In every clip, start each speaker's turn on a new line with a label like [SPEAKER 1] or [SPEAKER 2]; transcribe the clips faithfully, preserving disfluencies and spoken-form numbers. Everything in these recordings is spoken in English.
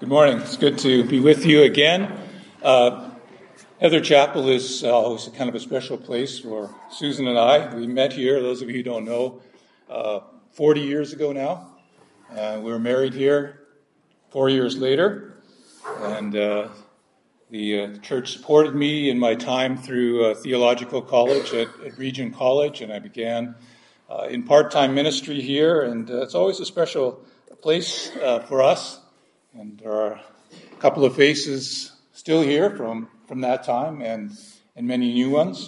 [SPEAKER 1] Good morning. It's good to be with you again. Uh, Heather Chapel is uh, always kind of a special place for Susan and I. We met here, those of you who don't know, uh, forty years ago now. Uh, we were married here four years later, and uh, the uh, church supported me in my time through uh, theological college at, at Regent College, and I began uh, in part-time ministry here, and uh, it's always a special place uh, for us. And there are a couple of faces still here from, from that time and, and many new ones.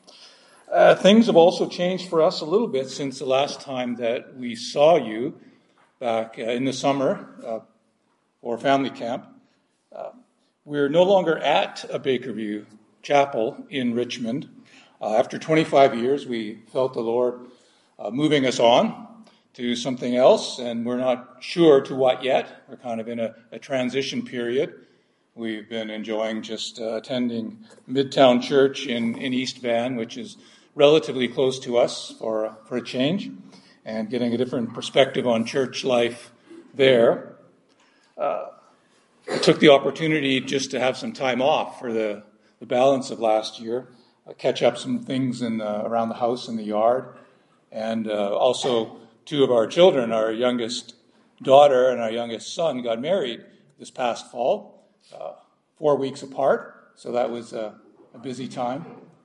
[SPEAKER 1] Uh, things have also changed for us a little bit since the last time that we saw you back uh, in the summer uh, for family camp. Uh, we're no longer at a Bakerview Chapel in Richmond. Uh, after twenty-five years, we felt the Lord uh, moving us on to something else, and we're not sure to what yet. We're kind of in a, a transition period. We've been enjoying just uh, attending Midtown Church in, in East Van, which is relatively close to us for, for a change, and getting a different perspective on church life there. Uh, I took the opportunity just to have some time off for the, the balance of last year, uh, catch up some things in the, around the house and the yard, and uh, also two of our children, our youngest daughter and our youngest son, got married this past fall, uh, four weeks apart. So that was a, a busy time.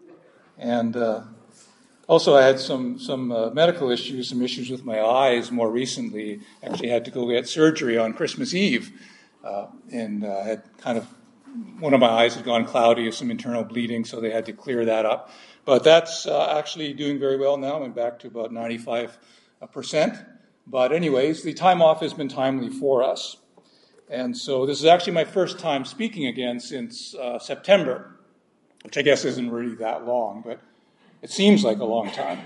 [SPEAKER 1] And uh, also I had some some uh, medical issues, some issues with my eyes more recently. Actually had to go get surgery on Christmas Eve. Uh, and uh, had kind of, one of my eyes had gone cloudy with some internal bleeding, so they had to clear that up. But that's uh, actually doing very well now. I'm back to about ninety-five percent. But anyways, the time off has been timely for us. And so this is actually my first time speaking again since uh, September, which I guess isn't really that long, but it seems like a long time.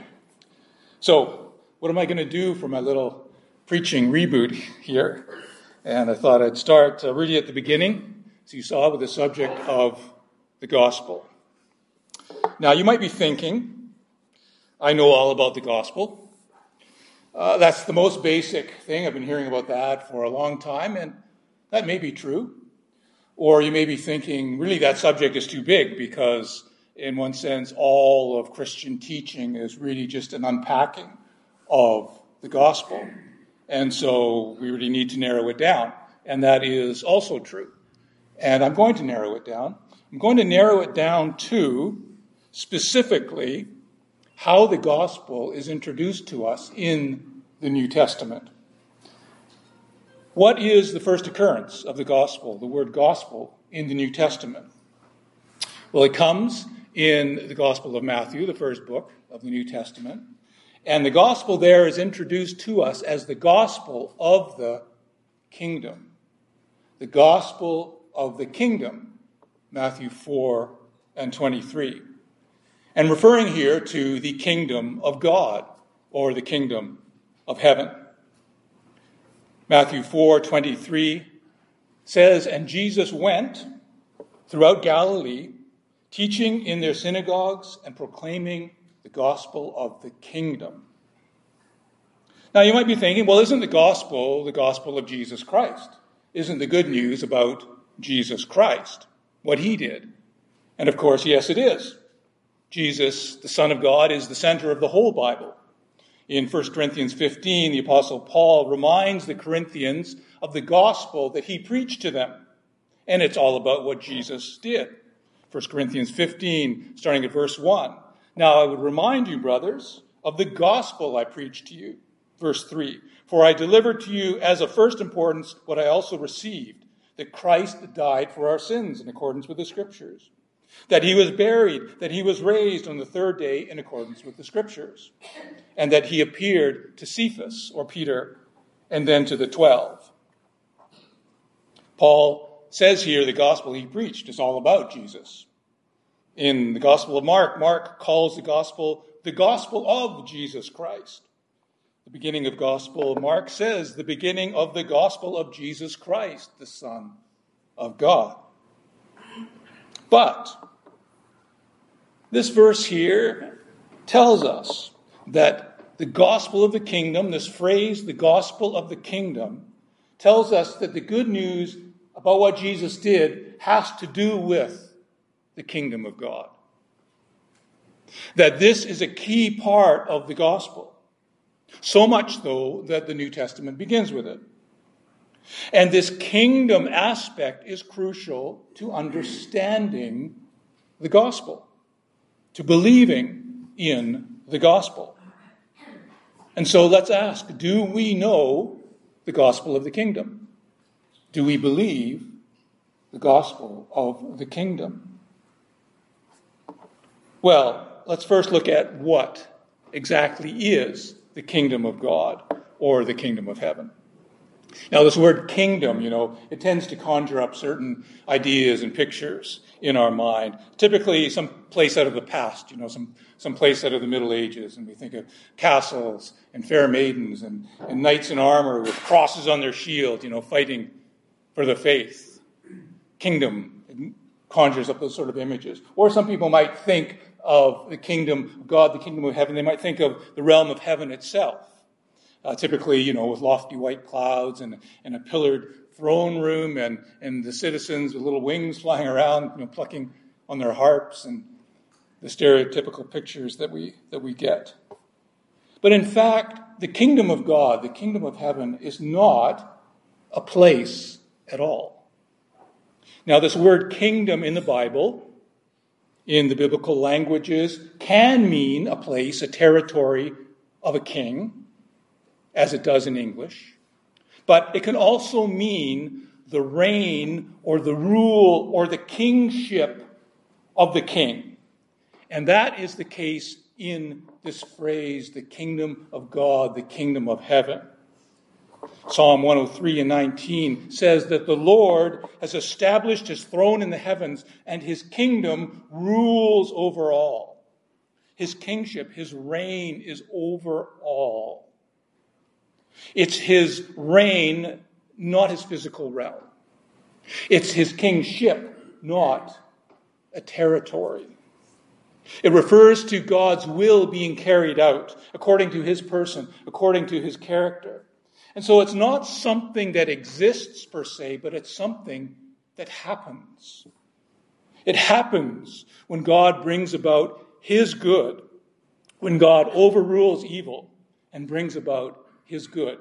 [SPEAKER 1] So what am I going to do for my little preaching reboot here? And I thought I'd start uh, really at the beginning, as you saw, with the subject of the gospel. Now, you might be thinking, I know all about the gospel. Uh, that's the most basic thing. I've been hearing about that for a long time, and that may be true. Or you may be thinking, really, that subject is too big because, in one sense, all of Christian teaching is really just an unpacking of the gospel. And so we really need to narrow it down. And that is also true. And I'm going to narrow it down. I'm going to narrow it down to, specifically, how the gospel is introduced to us in the New Testament. What is the first occurrence of the gospel, the word gospel, in the New Testament? Well, it comes in the Gospel of Matthew, the first book of the New Testament. And the gospel there is introduced to us as the gospel of the kingdom. The gospel of the kingdom, Matthew four and twenty-three. And referring here to the kingdom of God, or the kingdom of heaven. Matthew four twenty-three says, "And Jesus went throughout Galilee, teaching in their synagogues and proclaiming the gospel of the kingdom." Now you might be thinking, well, isn't the gospel the gospel of Jesus Christ? Isn't the good news about Jesus Christ, what he did? And of course, yes, it is. Jesus, the Son of God, is the center of the whole Bible. In First Corinthians fifteen, the Apostle Paul reminds the Corinthians of the gospel that he preached to them. And it's all about what Jesus did. First Corinthians fifteen, starting at verse one. "Now I would remind you, brothers, of the gospel I preached to you." Verse three, "For I delivered to you as of first importance what I also received, that Christ died for our sins in accordance with the Scriptures, that he was buried, that he was raised on the third day in accordance with the Scriptures, and that he appeared to Cephas," or Peter, "and then to the twelve." Paul says here the gospel he preached is all about Jesus. In the Gospel of Mark, Mark calls the gospel the gospel of Jesus Christ. The beginning of Gospel of Mark says the beginning of the gospel of Jesus Christ, the Son of God. But this verse here tells us that the gospel of the kingdom, this phrase, the gospel of the kingdom, tells us that the good news about what Jesus did has to do with the kingdom of God. That this is a key part of the gospel. So much, though, that the New Testament begins with it. And this kingdom aspect is crucial to understanding the gospel, to believing in the gospel. And so let's ask, do we know the gospel of the kingdom? Do we believe the gospel of the kingdom? Well, let's first look at what exactly is the kingdom of God or the kingdom of heaven. Now, this word kingdom, you know, it tends to conjure up certain ideas and pictures in our mind. Typically, some place out of the past, you know, some, some place out of the Middle Ages. And we think of castles and fair maidens and, and knights in armor with crosses on their shield, you know, fighting for the faith. Kingdom conjures up those sort of images. Or some people might think of the kingdom of God, the kingdom of heaven. They might think of the realm of heaven itself. Uh, typically, you know, with lofty white clouds and, and a pillared throne room and, and the citizens with little wings flying around, you know, plucking on their harps and the stereotypical pictures that we that we get. But in fact, the kingdom of God, the kingdom of heaven, is not a place at all. Now, this word kingdom in the Bible, in the biblical languages, can mean a place, a territory of a king, as it does in English. But it can also mean the reign or the rule or the kingship of the king. And that is the case in this phrase, the kingdom of God, the kingdom of heaven. Psalm one oh three and nineteen says that the Lord has established his throne in the heavens and his kingdom rules over all. His kingship, his reign is over all. It's his reign, not his physical realm. It's his kingship, not a territory. It refers to God's will being carried out according to his person, according to his character. And so it's not something that exists per se, but it's something that happens. It happens when God brings about his good, when God overrules evil and brings about his good.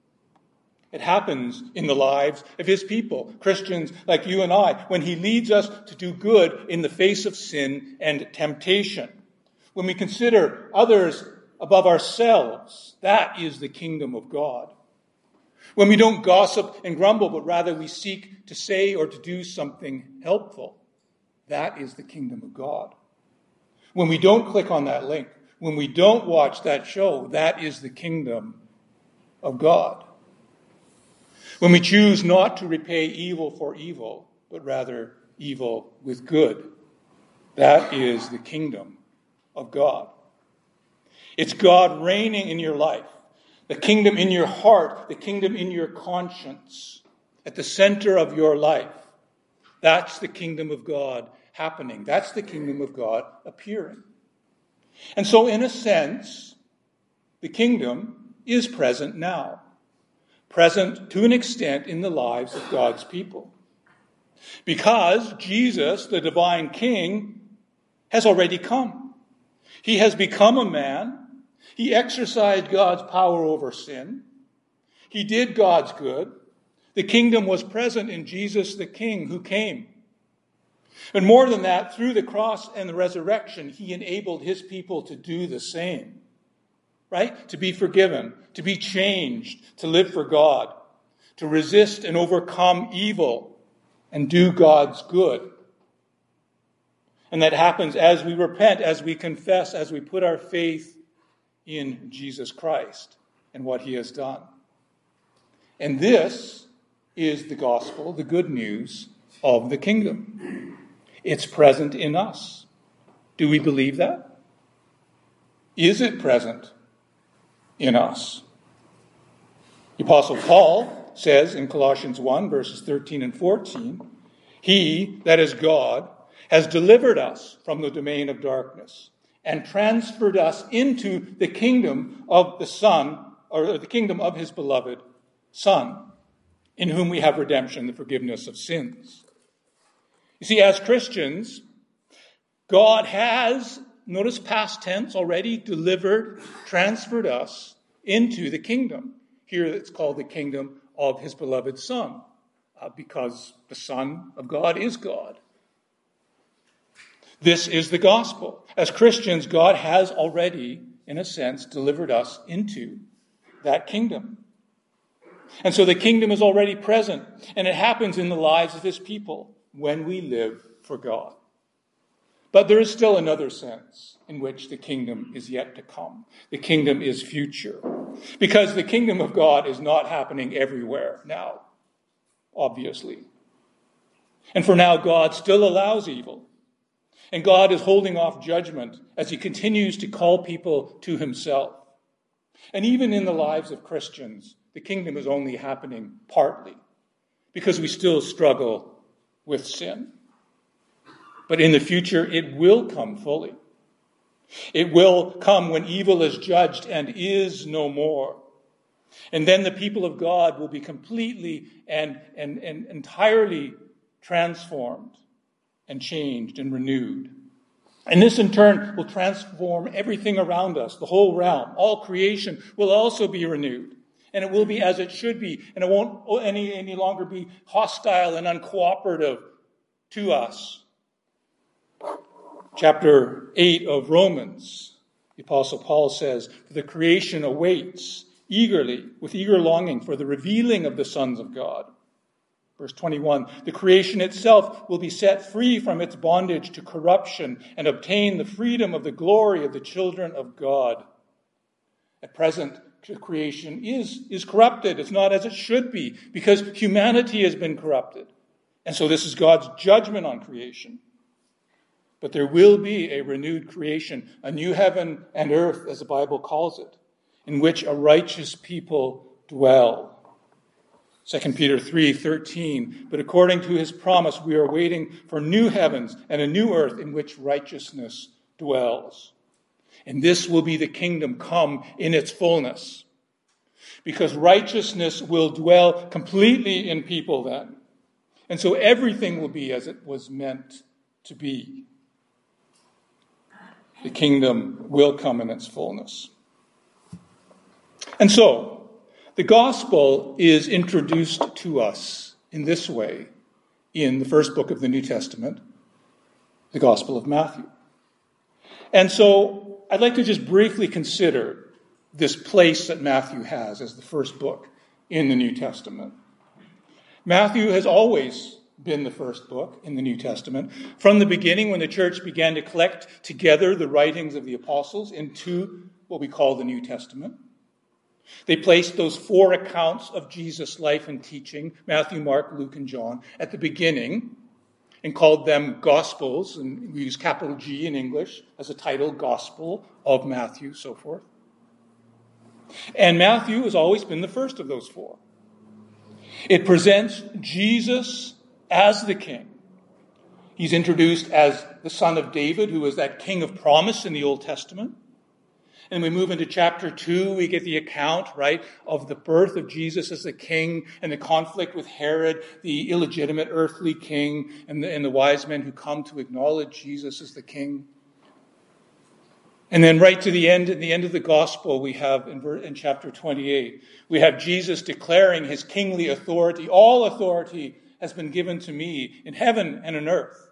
[SPEAKER 1] It happens in the lives of his people, Christians like you and I, when he leads us to do good in the face of sin and temptation. When we consider others above ourselves, that is the kingdom of God. When we don't gossip and grumble, but rather we seek to say or to do something helpful, that is the kingdom of God. When we don't click on that link, when we don't watch that show, that is the kingdom of God. When we choose not to repay evil for evil, but rather evil with good, that is the kingdom of God. It's God reigning in your life, the kingdom in your heart, the kingdom in your conscience, at the center of your life. That's the kingdom of God happening. That's the kingdom of God appearing. And so, in a sense, the kingdom is present now. Present to an extent in the lives of God's people. Because Jesus, the divine King, has already come. He has become a man. He exercised God's power over sin. He did God's good. The kingdom was present in Jesus the King who came. And more than that, through the cross and the resurrection, he enabled his people to do the same. Right? To be forgiven, to be changed, to live for God, to resist and overcome evil and do God's good. And that happens as we repent, as we confess, as we put our faith in Jesus Christ and what he has done. And this is the gospel, the good news of the kingdom. It's present in us. Do we believe that? Is it present in us? The Apostle Paul says in Colossians one, verses thirteen and fourteen, he, that is God, has delivered us from the domain of darkness and transferred us into the kingdom of the Son, or the kingdom of his beloved Son. in whom we have redemption, the forgiveness of sins. You see, as Christians, God has, notice past tense already, delivered, transferred us into the kingdom. Here it's called the kingdom of his beloved Son, uh, because the Son of God is God. This is the gospel. As Christians, God has already, in a sense, delivered us into that kingdom. And so the kingdom is already present, and it happens in the lives of his people when we live for God. But there is still another sense in which the kingdom is yet to come. The kingdom is future. Because the kingdom of God is not happening everywhere now, obviously. And for now, God still allows evil. And God is holding off judgment as he continues to call people to himself. And even in the lives of Christians, the kingdom is only happening partly because we still struggle with sin. But in the future, it will come fully. It will come when evil is judged and is no more. And then the people of God will be completely and, and, and entirely transformed and changed and renewed. And this in turn will transform everything around us, the whole realm. All creation will also be renewed. And it will be as it should be. And it won't any, any longer be hostile and uncooperative to us. Chapter eight of Romans, the Apostle Paul says, "For the creation awaits eagerly, with eager longing for the revealing of the sons of God." Verse twenty-one, "The creation itself will be set free from its bondage to corruption and obtain the freedom of the glory of the children of God." At present, creation is, is corrupted. It's not as it should be because humanity has been corrupted. And so this is God's judgment on creation. But there will be a renewed creation, a new heaven and earth, as the Bible calls it, in which a righteous people dwell. Second Peter three thirteen, "But according to his promise, we are waiting for new heavens and a new earth in which righteousness dwells." And this will be the kingdom come in its fullness. Because righteousness will dwell completely in people then. And so everything will be as it was meant to be. The kingdom will come in its fullness. And so, the gospel is introduced to us in this way in the first book of the New Testament, the Gospel of Matthew. And so, I'd like to just briefly consider this place that Matthew has as the first book in the New Testament. Matthew has always been the first book in the New Testament. From the beginning, when the church began to collect together the writings of the apostles into what we call the New Testament, they placed those four accounts of Jesus' life and teaching, Matthew, Mark, Luke, and John, at the beginning, and called them Gospels, and we use capital G in English as a title, Gospel of Matthew, so forth. And Matthew has always been the first of those four. It presents Jesus as the king. He's introduced as the son of David, who is that king of promise in the Old Testament. And we move into chapter two, we get the account, right, of the birth of Jesus as the king and the conflict with Herod, the illegitimate earthly king, and the, and the wise men who come to acknowledge Jesus as the king. And then right to the end, at the end of the gospel, we have in, in chapter twenty-eight, we have Jesus declaring his kingly authority. All authority has been given to me in heaven and on earth.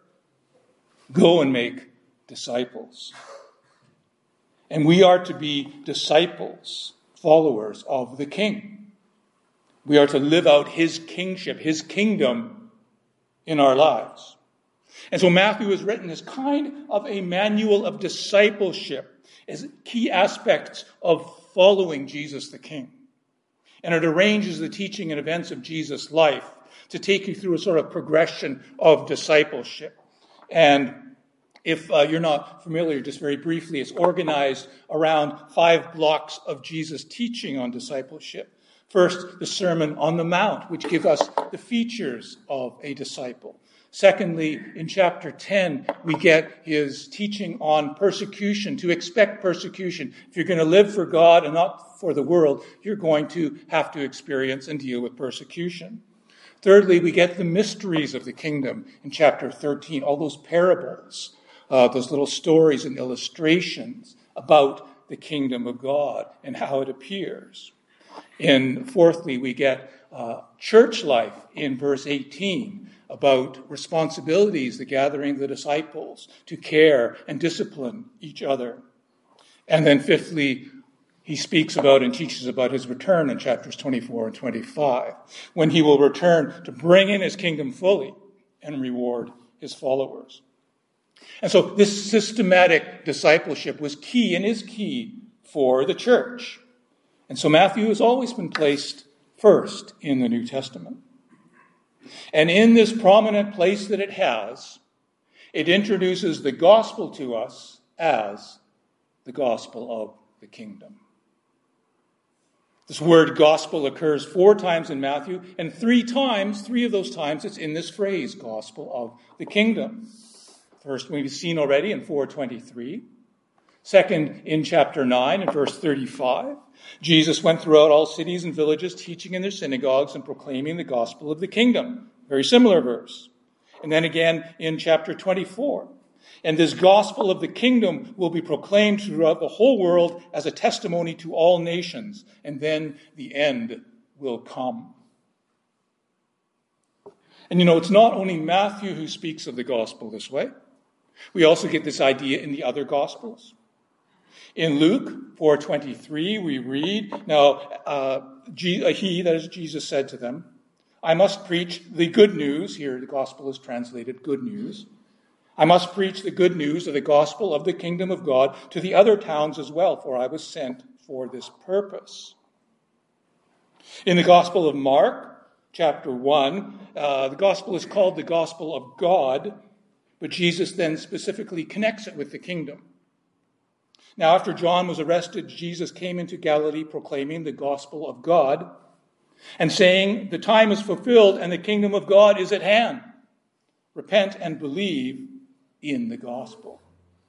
[SPEAKER 1] Go and make disciples. And we are to be disciples, followers of the King. We are to live out his kingship, his kingdom in our lives. And so Matthew has written as kind of a manual of discipleship, as key aspects of following Jesus the King. And it arranges the teaching and events of Jesus' life to take you through a sort of progression of discipleship. And if uh, you're not familiar, just very briefly, it's organized around five blocks of Jesus' teaching on discipleship. First, the Sermon on the Mount, which gives us the features of a disciple. Secondly, in chapter ten, we get his teaching on persecution, to expect persecution. If you're going to live for God and not for the world, you're going to have to experience and deal with persecution. Thirdly, we get the mysteries of the kingdom in chapter thirteen, all those parables, uh, those little stories and illustrations about the kingdom of God and how it appears. And fourthly, we get uh, church life in verse eighteen about responsibilities, the gathering of the disciples to care and discipline each other. And then fifthly, he speaks about and teaches about his return in chapters twenty-four and twenty-five, when he will return to bring in his kingdom fully and reward his followers. And so this systematic discipleship was key and is key for the church. And so Matthew has always been placed first in the New Testament. And in this prominent place that it has, it introduces the gospel to us as the gospel of the kingdom. This word gospel occurs four times in Matthew, and three times, three of those times, it's in this phrase, gospel of the kingdom. First, we've seen already in four twenty-three. Second, in chapter nine, in verse thirty-five, Jesus went throughout all cities and villages, teaching in their synagogues and proclaiming the gospel of the kingdom. Very similar verse. And then again in chapter twenty-four. And this gospel of the kingdom will be proclaimed throughout the whole world as a testimony to all nations. And then the end will come. And you know, it's not only Matthew who speaks of the gospel this way. We also get this idea in the other gospels. In Luke four twenty-three, we read, now, uh, he, that is Jesus, said to them, I must preach the good news. Here the gospel is translated good news. I must preach the good news of the gospel of the kingdom of God to the other towns as well, for I was sent for this purpose. In the Gospel of Mark, chapter one, uh, the gospel is called the gospel of God, but Jesus then specifically connects it with the kingdom. Now, after John was arrested, Jesus came into Galilee proclaiming the gospel of God and saying, the time is fulfilled and the kingdom of God is at hand. Repent and believe in the gospel.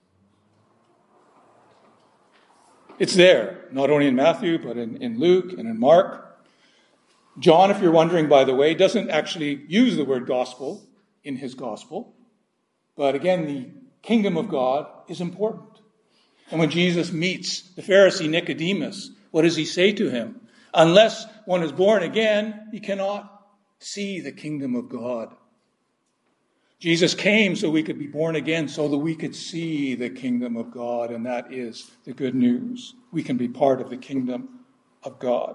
[SPEAKER 1] It's there, not only in Matthew, but in, in Luke and in Mark. John, if you're wondering, by the way, doesn't actually use the word gospel in his gospel. But again, the kingdom of God is important. And when Jesus meets the Pharisee Nicodemus, what does he say to him? Unless one is born again, he cannot see the kingdom of God. Jesus came so we could be born again, so that we could see the kingdom of God, and that is the good news. We can be part of the kingdom of God.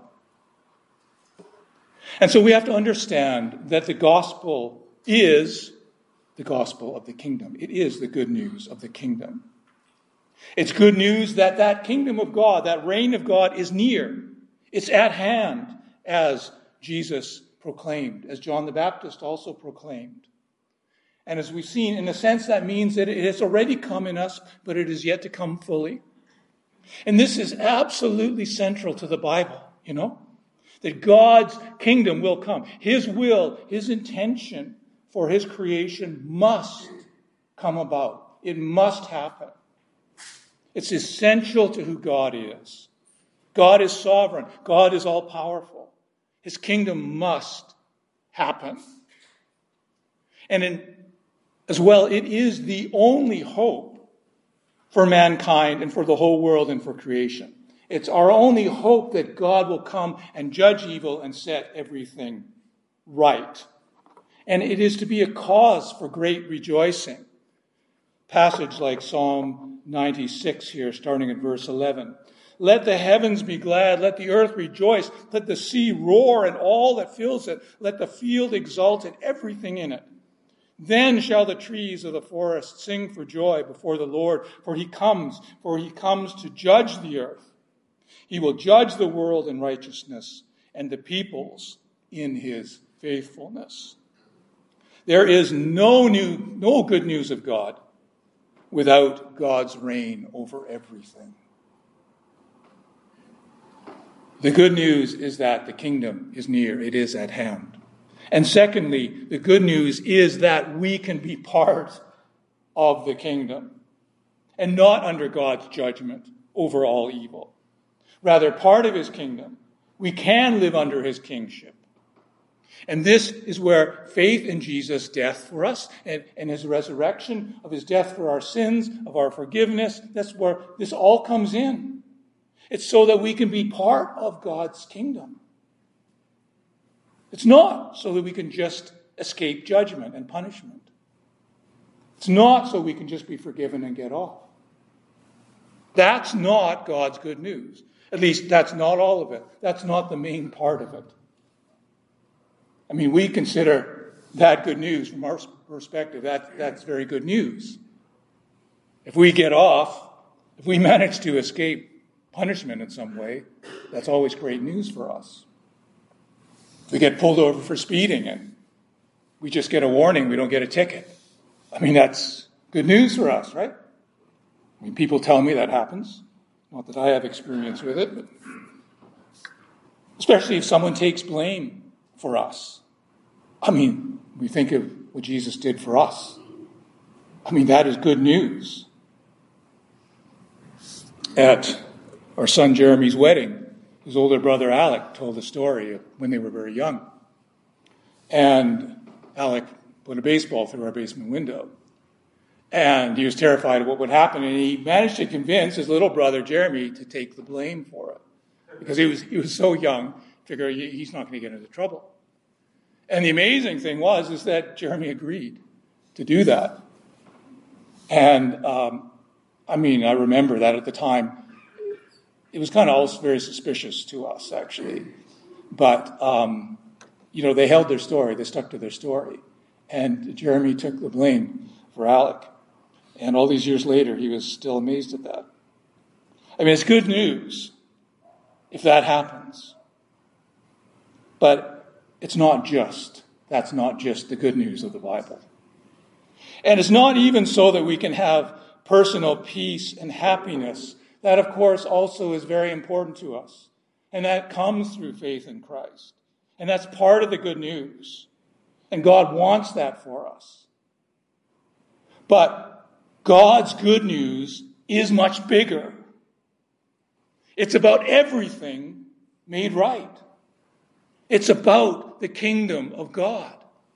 [SPEAKER 1] And so we have to understand that the gospel is the gospel of the kingdom. It is the good news of the kingdom. It's good news that that kingdom of God, that reign of God is near. It's at hand, as Jesus proclaimed, as John the Baptist also proclaimed. And as we've seen, in a sense, that means that it has already come in us, but it is yet to come fully. And this is absolutely central to the Bible, you know, that God's kingdom will come. His will, his intention for his creation must come about. It must happen. It's essential to who God is. God is sovereign. God is all-powerful. His kingdom must happen. And in As well, it is the only hope for mankind and for the whole world and for creation. It's our only hope that God will come and judge evil and set everything right. And it is to be a cause for great rejoicing. Passage like Psalm ninety-six here, starting at verse eleven. Let the heavens be glad, let the earth rejoice, let the sea roar and all that fills it, let the field exult and everything in it. Then shall the trees of the forest sing for joy before the Lord, for he comes, for he comes to judge the earth. He will judge the world in righteousness and the peoples in his faithfulness. There is no new, no good news of God without God's reign over everything. The good news is that the kingdom is near, it is at hand. And secondly, the good news is that we can be part of the kingdom and not under God's judgment over all evil. Rather, part of his kingdom. We can live under his kingship. And this is where faith in Jesus' death for us and, and his resurrection, of his death for our sins, of our forgiveness, that's where this all comes in. It's so that we can be part of God's kingdom. It's not so that we can just escape judgment and punishment. It's not so we can just be forgiven and get off. That's not God's good news. At least that's not all of it. That's not the main part of it. I mean, we consider that good news from our perspective. That, that's very good news. If we get off, if we manage to escape punishment in some way, that's always great news for us. If we get pulled over for speeding and we just get a warning, we don't get a ticket. I mean, that's good news for us, right? I mean, people tell me that happens. Not that I have experience with it, but especially if someone takes blame for us. I mean, we think of what Jesus did for us. I mean, that is good news. At our son Jeremy's wedding, his older brother Alec told a story of when they were very young. And Alec put a baseball through our basement window. And he was terrified of what would happen. And he managed to convince his little brother Jeremy to take the blame for it. Because he was he was so young, figure he's not going to get into trouble. And the amazing thing was is that Jeremy agreed to do that. And, um, I mean, I remember that at the time, it was kind of also very suspicious to us, actually. But, um, you know, they held their story. They stuck to their story. And Jeremy took the blame for Alec. And all these years later, he was still amazed at that. I mean, it's good news if that happens. But it's not just. That's not just the good news of the Bible. And it's not even so that we can have personal peace and happiness. That, of course, also is very important to us. And that comes through faith in Christ. And that's part of the good news. And God wants that for us. But God's good news is much bigger. It's about everything made right. It's about the kingdom of God.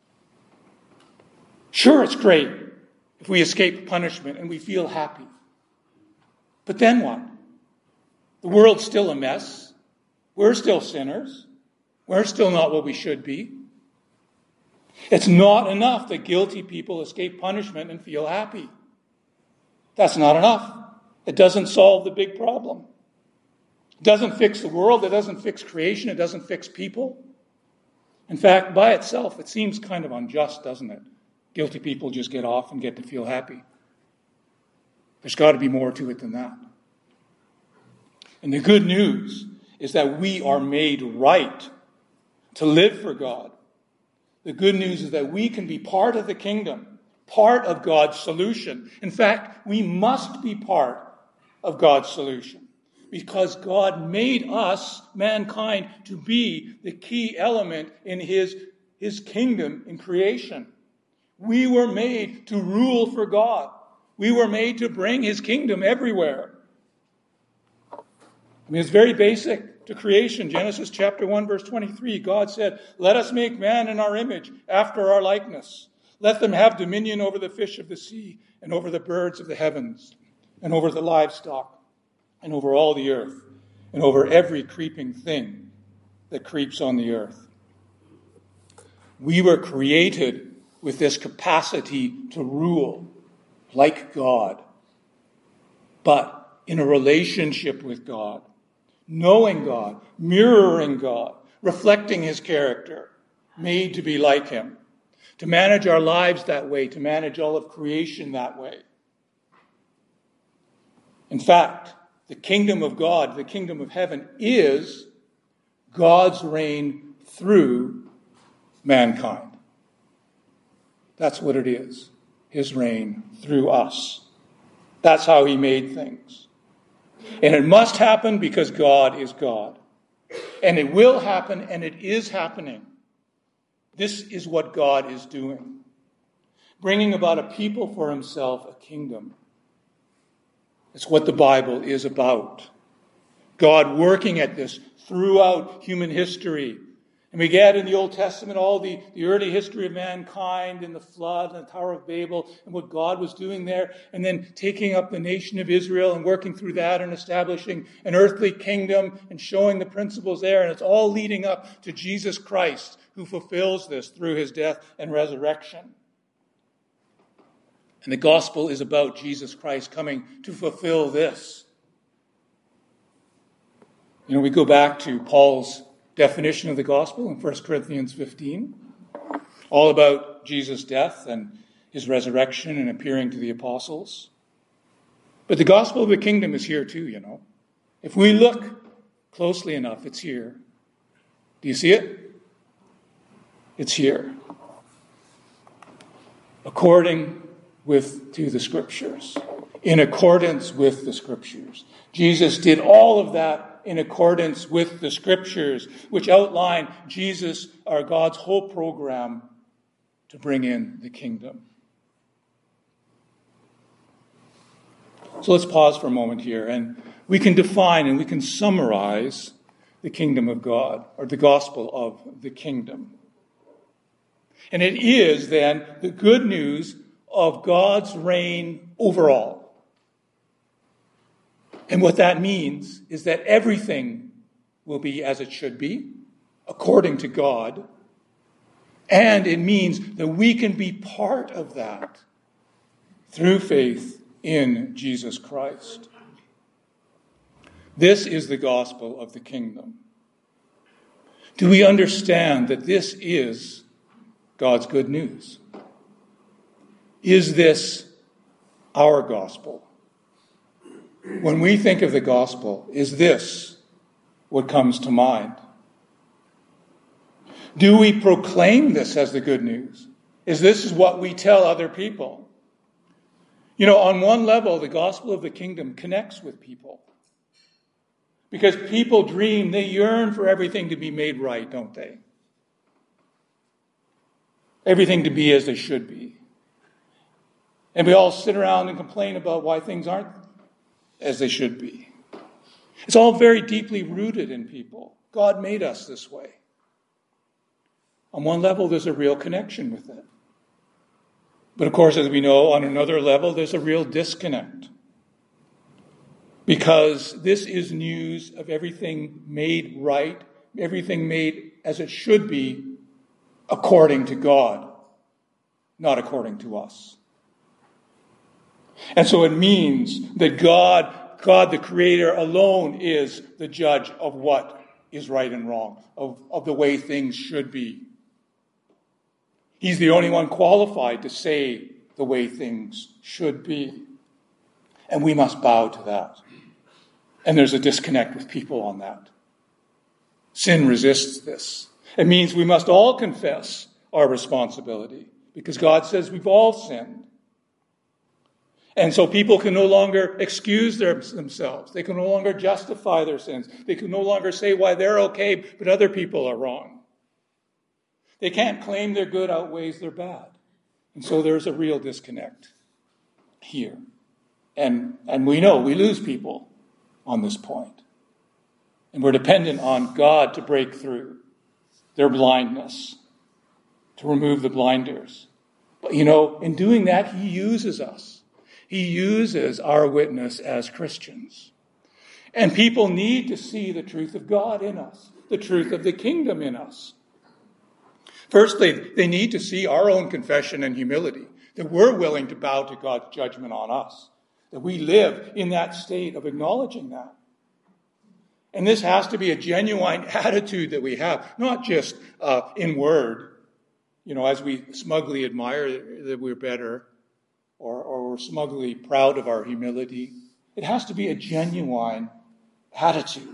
[SPEAKER 1] Sure, it's great if we escape punishment and we feel happy. But then what? The world's still a mess. We're still sinners. We're still not what we should be. It's not enough that guilty people escape punishment and feel happy. That's not enough. It doesn't solve the big problem. It doesn't fix the world. It doesn't fix creation. It doesn't fix people. In fact, by itself, it seems kind of unjust, doesn't it? Guilty people just get off and get to feel happy. There's got to be more to it than that. And the good news is that we are made right to live for God. The good news is that we can be part of the kingdom, part of God's solution. In fact, we must be part of God's solution because God made us, mankind, to be the key element in his, his kingdom in creation. We were made to rule for God. We were made to bring his kingdom everywhere. I mean, it's very basic to creation. Genesis chapter one, verse twenty-three, God said, "Let us make man in our image, after our likeness. Let them have dominion over the fish of the sea, and over the birds of the heavens, and over the livestock, and over all the earth, and over every creeping thing that creeps on the earth." We were created with this capacity to rule like God, but in a relationship with God, knowing God, mirroring God, reflecting his character, made to be like him, to manage our lives that way, to manage all of creation that way. In fact, the kingdom of God, the kingdom of heaven, is God's reign through mankind. That's what it is. His reign through us. That's how he made things. And it must happen because God is God. And it will happen, and it is happening. This is what God is doing. Bringing about a people for himself, a kingdom. It's what the Bible is about. God working at this throughout human history And we get in the Old Testament all the, the early history of mankind and the flood and the Tower of Babel and what God was doing there, and then taking up the nation of Israel and working through that and establishing an earthly kingdom and showing the principles there. And it's all leading up to Jesus Christ, who fulfills this through his death and resurrection. And the gospel is about Jesus Christ coming to fulfill this. You know, we go back to Paul's definition of the gospel in First Corinthians fifteen, all about Jesus' death and his resurrection and appearing to the apostles. But the gospel of the kingdom is here too, you know. If we look closely enough, it's here. Do you see it? It's here. According with to the scriptures, in accordance with the scriptures. Jesus did all of that in accordance with the scriptures, which outline Jesus, our God's whole program to bring in the kingdom. So let's pause for a moment here, and we can define and we can summarize the kingdom of God, or the gospel of the kingdom. And it is then the good news of God's reign over all. And what that means is that everything will be as it should be, according to God. And it means that we can be part of that through faith in Jesus Christ. This is the gospel of the kingdom. Do we understand that this is God's good news? Is this our gospel? When we think of the gospel, is this what comes to mind? Do we proclaim this as the good news? Is this what we tell other people? You know, on one level, the gospel of the kingdom connects with people. Because people dream, they yearn for everything to be made right, don't they? Everything to be as they should be. And we all sit around and complain about why things aren't as they should be. It's all very deeply rooted in people. God made us this way. On one level, there's a real connection with it. But of course, as we know, on another level, there's a real disconnect. Because this is news of everything made right, everything made as it should be, according to God, not according to us. And so it means that God, God the Creator alone is the judge of what is right and wrong, of, of the way things should be. He's the only one qualified to say the way things should be. And we must bow to that. And there's a disconnect with people on that. Sin resists this. It means we must all confess our responsibility, because God says we've all sinned. And so people can no longer excuse their, themselves. They can no longer justify their sins. They can no longer say why they're okay, but other people are wrong. They can't claim their good outweighs their bad. And so there's a real disconnect here. And, and we know we lose people on this point. And we're dependent on God to break through their blindness, to remove the blinders. But you know, in doing that, he uses us. He uses our witness as Christians. And people need to see the truth of God in us, the truth of the kingdom in us. Firstly, they need to see our own confession and humility, that we're willing to bow to God's judgment on us, that we live in that state of acknowledging that. And this has to be a genuine attitude that we have, not just uh, in word, you know, as we smugly admire that we're better, or, or we're smugly proud of our humility. It has to be a genuine attitude.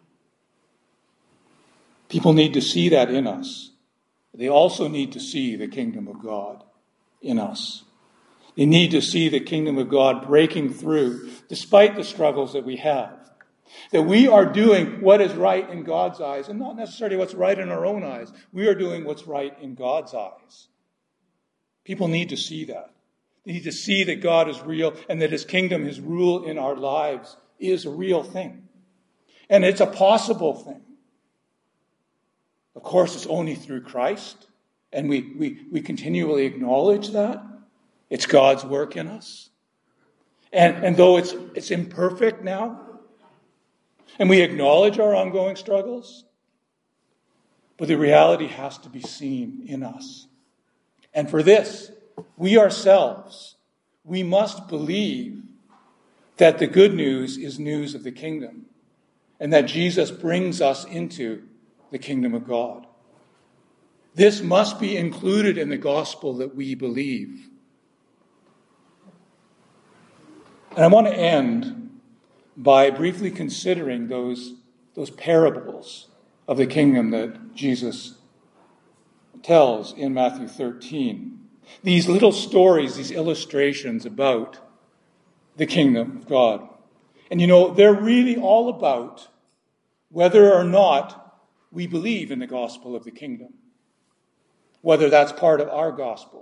[SPEAKER 1] People need to see that in us. They also need to see the kingdom of God in us. They need to see the kingdom of God breaking through, despite the struggles that we have. That we are doing what is right in God's eyes, and not necessarily what's right in our own eyes. We are doing what's right in God's eyes. People need to see that. They need to see that God is real and that his kingdom, his rule in our lives is a real thing. And it's a possible thing. Of course, it's only through Christ, and we, we, we continually acknowledge that. It's God's work in us. And, and though it's, it's imperfect now, and we acknowledge our ongoing struggles, but the reality has to be seen in us. And for this, we ourselves, we must believe that the good news is news of the kingdom, and that Jesus brings us into the kingdom of God. This must be included in the gospel that we believe. And I want to end by briefly considering those, those parables of the kingdom that Jesus tells in Matthew thirteen. These little stories, these illustrations about the kingdom of God. And you know, they're really all about whether or not we believe in the gospel of the kingdom, whether that's part of our gospel.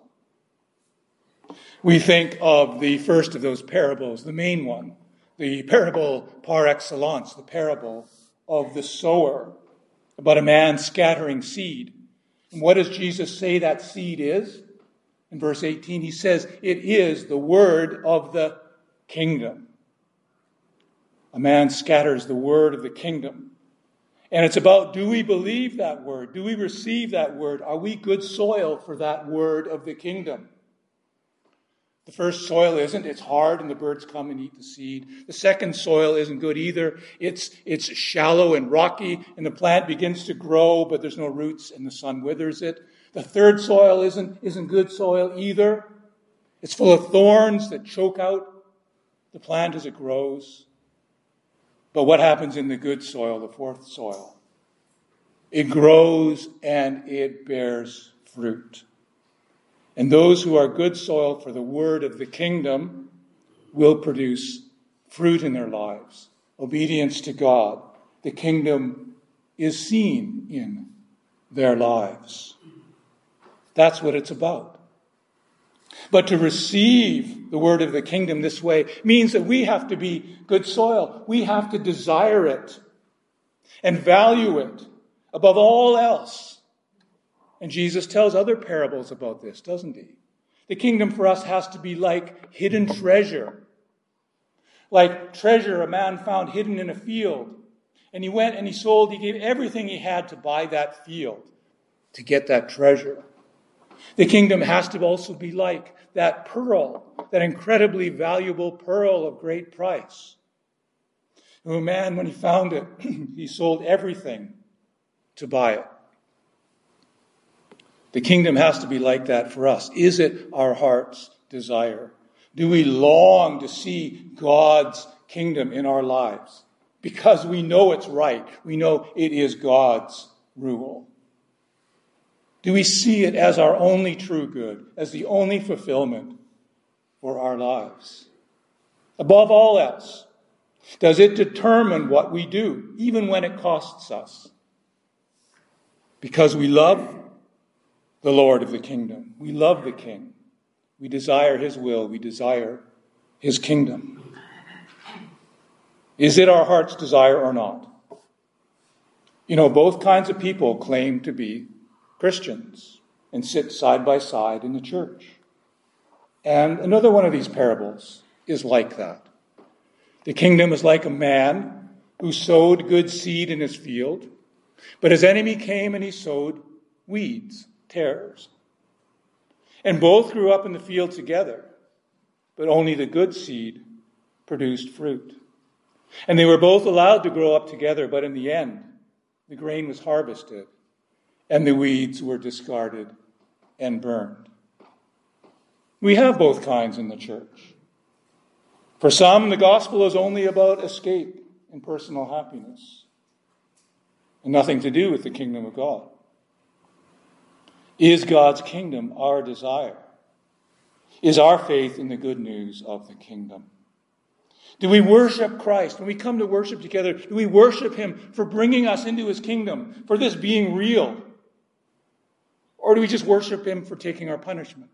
[SPEAKER 1] We think of the first of those parables, the main one, the parable par excellence, the parable of the sower, about a man scattering seed. And what does Jesus say that seed is? In verse eighteen, he says, it is the word of the kingdom. A man scatters the word of the kingdom. And it's about, do we believe that word? Do we receive that word? Are we good soil for that word of the kingdom? The first soil isn't. It's hard and the birds come and eat the seed. The second soil isn't good either. It's, it's shallow and rocky and the plant begins to grow, but there's no roots and the sun withers it. The third soil isn't, isn't good soil either. It's full of thorns that choke out the plant as it grows. But what happens in the good soil, the fourth soil? It grows and it bears fruit. And those who are good soil for the word of the kingdom will produce fruit in their lives. Obedience to God. The kingdom is seen in their lives. That's what it's about. But to receive the word of the kingdom this way means that we have to be good soil. We have to desire it and value it above all else. And Jesus tells other parables about this, doesn't he? The kingdom for us has to be like hidden treasure. Like treasure a man found hidden in a field. And he went and he sold, he gave everything he had to buy that field, to get that treasure. The kingdom has to also be like that pearl, that incredibly valuable pearl of great price. A man, when he found it, he sold everything to buy it. The kingdom has to be like that for us. Is it our heart's desire? Do we long to see God's kingdom in our lives? Because we know it's right. We know it is God's rule. Do we see it as our only true good, as the only fulfillment for our lives? Above all else, does it determine what we do, even when it costs us? Because we love the Lord of the kingdom. We love the King. We desire his will. We desire his kingdom. Is it our heart's desire or not? You know, both kinds of people claim to be Christians and sit side by side in the church. And another one of these parables is like that. The kingdom is like a man who sowed good seed in his field, but his enemy came and he sowed weeds, tares. And both grew up in the field together, but only the good seed produced fruit. And they were both allowed to grow up together, but in the end, the grain was harvested and the weeds were discarded and burned. We have both kinds in the church. For some, the gospel is only about escape and personal happiness, and nothing to do with the kingdom of God. Is God's kingdom our desire? Is our faith in the good news of the kingdom? Do we worship Christ? When we come to worship together, do we worship him for bringing us into his kingdom, for this being real? Or do we just worship him for taking our punishment?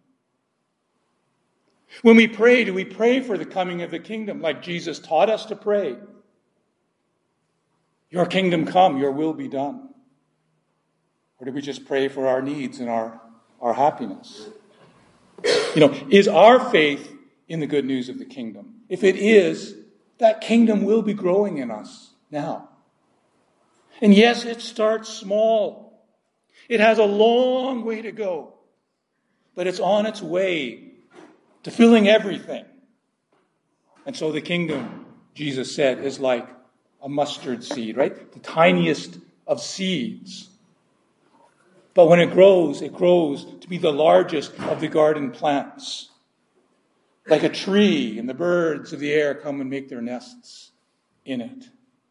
[SPEAKER 1] When we pray, do we pray for the coming of the kingdom like Jesus taught us to pray? Your kingdom come, your will be done. Or do we just pray for our needs and our, our happiness? You know, is our faith in the good news of the kingdom? If it is, that kingdom will be growing in us now. And yes, it starts small. It has a long way to go. But it's on its way to filling everything. And so the kingdom, Jesus said, is like a mustard seed, right? The tiniest of seeds. But when it grows, it grows to be the largest of the garden plants. Like a tree, and the birds of the air come and make their nests in it.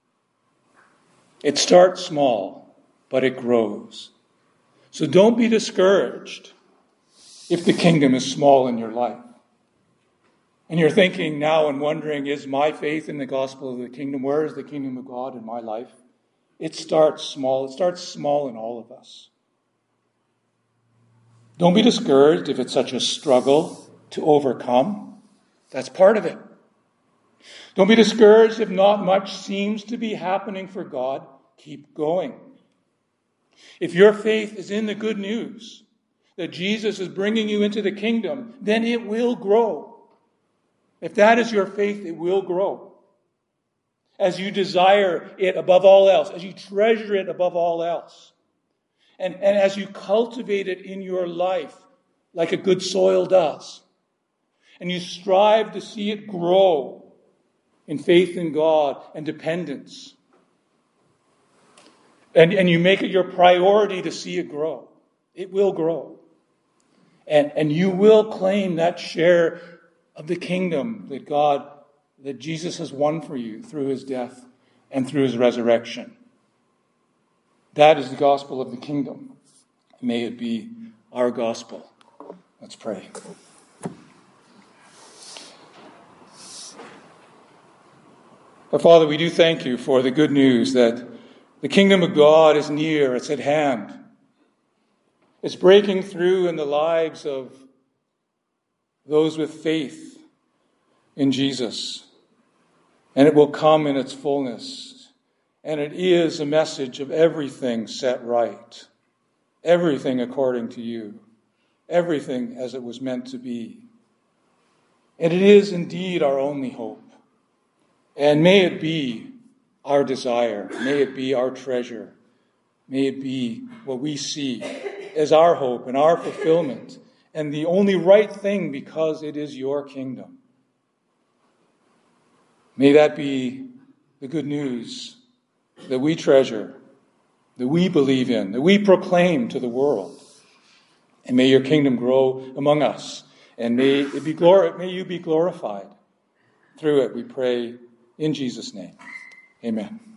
[SPEAKER 1] It starts small, but it grows. So don't be discouraged if the kingdom is small in your life. And you're thinking now and wondering, is my faith in the gospel of the kingdom, where is the kingdom of God in my life? It starts small. It starts small in all of us. Don't be discouraged if it's such a struggle to overcome. That's part of it. Don't be discouraged if not much seems to be happening for God. Keep going. If your faith is in the good news that Jesus is bringing you into the kingdom, then it will grow. If that is your faith, it will grow. As you desire it above all else, as you treasure it above all else, and, and as you cultivate it in your life like a good soil does, and you strive to see it grow in faith in God and dependence, and, and you make it your priority to see it grow, it will grow. And, and you will claim that share of the kingdom that God, that Jesus has won for you through his death and through his resurrection. That is the gospel of the kingdom. May it be our gospel. Let's pray. But Father, we do thank you for the good news that the kingdom of God is near, it's at hand. It's breaking through in the lives of those with faith in Jesus. And it will come in its fullness. And it is a message of everything set right. Everything according to you. Everything as it was meant to be. And it is indeed our only hope. And may it be our desire. May it be our treasure. May it be what we see as our hope and our fulfillment. And the only right thing because it is your kingdom. May that be the good news that we treasure, that we believe in, that we proclaim to the world. And may your kingdom grow among us. And may it be glor- may you be glorified through it, we pray in Jesus' name. Amen.